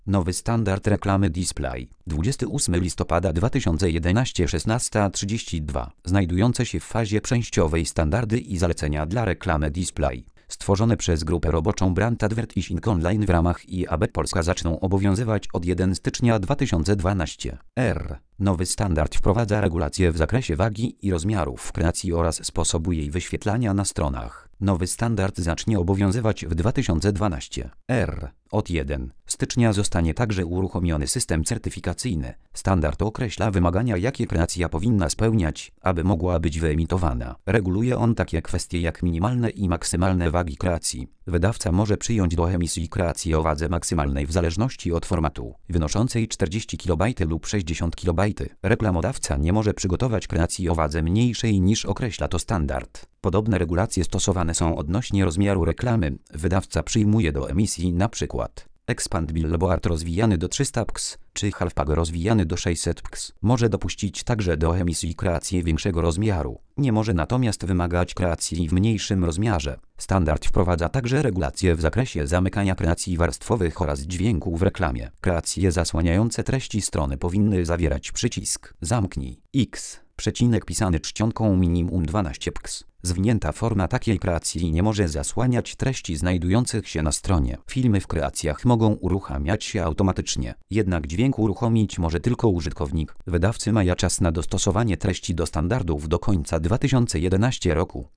Nowy standard reklamy display. 28 listopada 2011 16:32. Znajdujące się w fazie przejściowej standardy i zalecenia dla reklamy display, stworzone przez grupę roboczą Brand Advertising Online w ramach IAB Polska, zaczną obowiązywać od 1 stycznia 2012 r. Nowy standard wprowadza regulacje w zakresie wagi i rozmiarów kreacji oraz sposobu jej wyświetlania na stronach. Nowy standard zacznie obowiązywać w 2012 r. Od 1 stycznia zostanie także uruchomiony system certyfikacyjny. Standard określa wymagania, jakie kreacja powinna spełniać, aby mogła być wyemitowana. Reguluje on takie kwestie jak minimalne i maksymalne wagi kreacji. Wydawca może przyjąć do emisji kreację o wadze maksymalnej w zależności od formatu, wynoszącej 40 KB lub 60 KB. Reklamodawca nie może przygotować kreacji o wadze mniejszej niż określa to standard. Podobne regulacje stosowane są odnośnie rozmiaru reklamy. Wydawca przyjmuje do emisji np. Expand billboard rozwijany do 300 px, czy half-pag rozwijany do 600 px. Może dopuścić także do emisji kreację większego rozmiaru. Nie może natomiast wymagać kreacji w mniejszym rozmiarze. Standard wprowadza także regulacje w zakresie zamykania kreacji warstwowych oraz dźwięku w reklamie. Kreacje zasłaniające treści strony powinny zawierać przycisk Zamknij X, przecinek pisany czcionką minimum 12 px. Zwinięta forma takiej kreacji nie może zasłaniać treści znajdujących się na stronie. Filmy w kreacjach mogą uruchamiać się automatycznie, jednak dźwięk uruchomić może tylko użytkownik. Wydawcy mają czas na dostosowanie treści do standardów do końca 2011 roku.